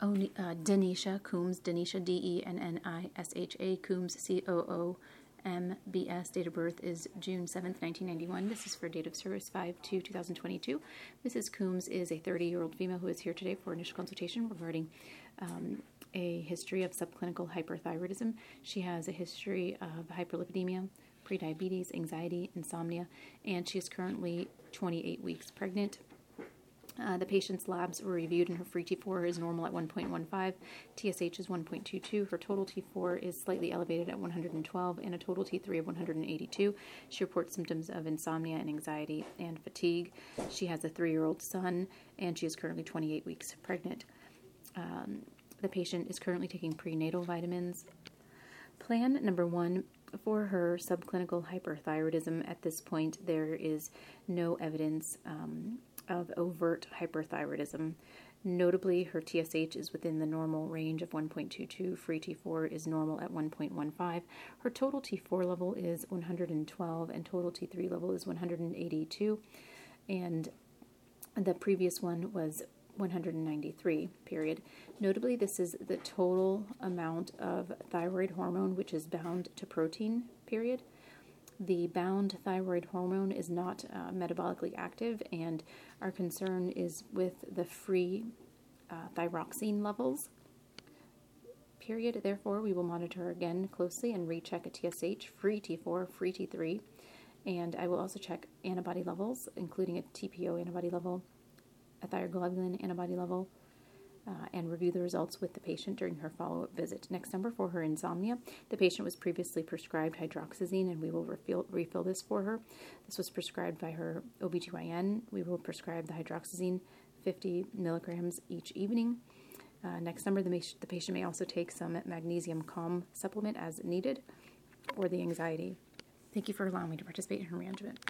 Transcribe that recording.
Denisha Coombs, Denisha, Dennisha, Coombs, COOMBS. Date of birth is June 7th, 1991. This is for date of service 5/2/2022. Mrs. Coombs is a 30-year-old female who is here today for initial consultation regarding a history of subclinical hyperthyroidism. She has a history of hyperlipidemia, prediabetes, anxiety, insomnia, and she is currently 28 weeks pregnant. The patient's labs were reviewed and her free T4 is normal at 1.15, TSH is 1.22, her total T4 is slightly elevated at 112 and a total T3 of 182. She reports symptoms of insomnia and anxiety and fatigue. She has a 3-year-old son and she is currently 28 weeks pregnant. The patient is currently taking prenatal vitamins. Plan number 1 for her subclinical hyperthyroidism. At this point, there is no evidence of overt hyperthyroidism. Notably, her TSH is within the normal range of 1.22. Free T4 is normal at 1.15. Her total T4 level is 112 and total T3 level is 182. And the previous one was 193, period. Notably, this is the total amount of thyroid hormone which is bound to protein, period. The bound thyroid hormone is not metabolically active, and our concern is with the free thyroxine levels, period. Therefore, we will monitor again closely and recheck a TSH, free T4, free T3, and I will also check antibody levels, including a TPO antibody level, a thyroglobulin antibody level, and review the results with the patient during her follow-up visit. Next number for her insomnia. The patient was previously prescribed hydroxyzine, and we will refill this for her. This was prescribed by her OBGYN. We will prescribe the hydroxyzine 50 milligrams each evening. Next number, the patient may also take some magnesium calm supplement as needed for the anxiety. Thank you for allowing me to participate in her regimen.